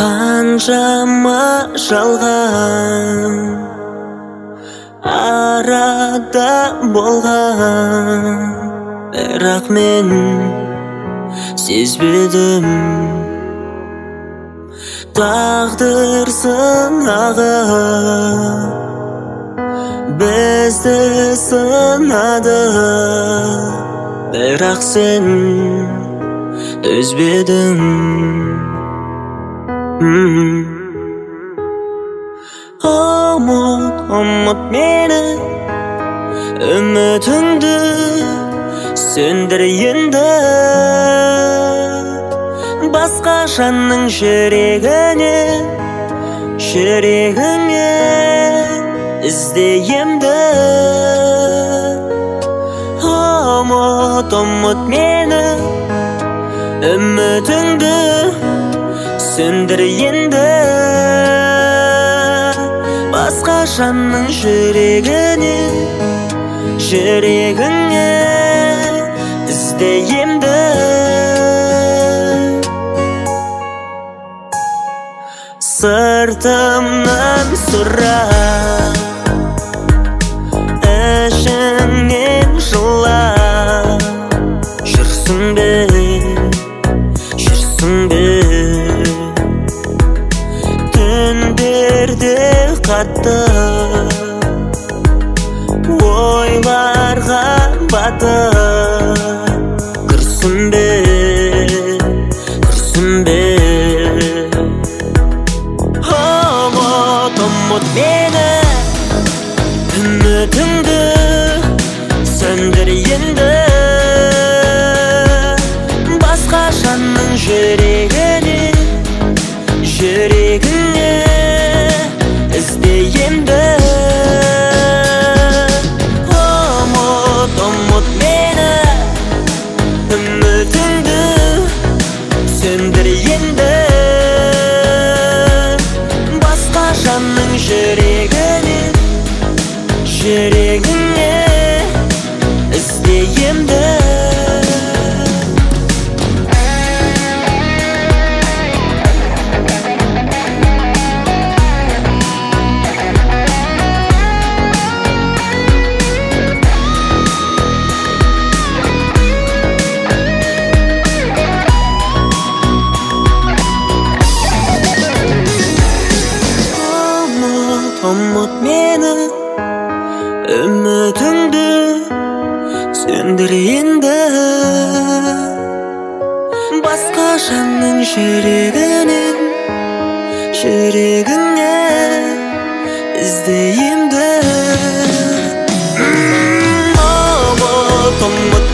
Қаншама жалған арада болған, бірақ мен сезбедім. Тағдыр сынағы бізді сынады, бірақ сен төзбедің. Ұмыт мені, үмітіңді сөндір енді. Басқа жанның жүрегіне іздейемді. Ұмыт мені, үмітіңді сөндір енді. Басқа жанның жүрегіне іздейемді. Сыртымнан сұрап, ішіңнен жылап, жүрсің бе? Түндерде қатты ойларға батып, күрсін бе? Ұмыт мені, үмітіңді сөндір енді. Басқа жанның жүрегіне іздейемді. Ұмыт мені, үмітіңді сөндір енді. Басқа жанның жүрегіне іздейемді. Ұмыт мені, үмітіңді сөндір енді. Басқа жанның жүрегіне іздейемді. Ұмыт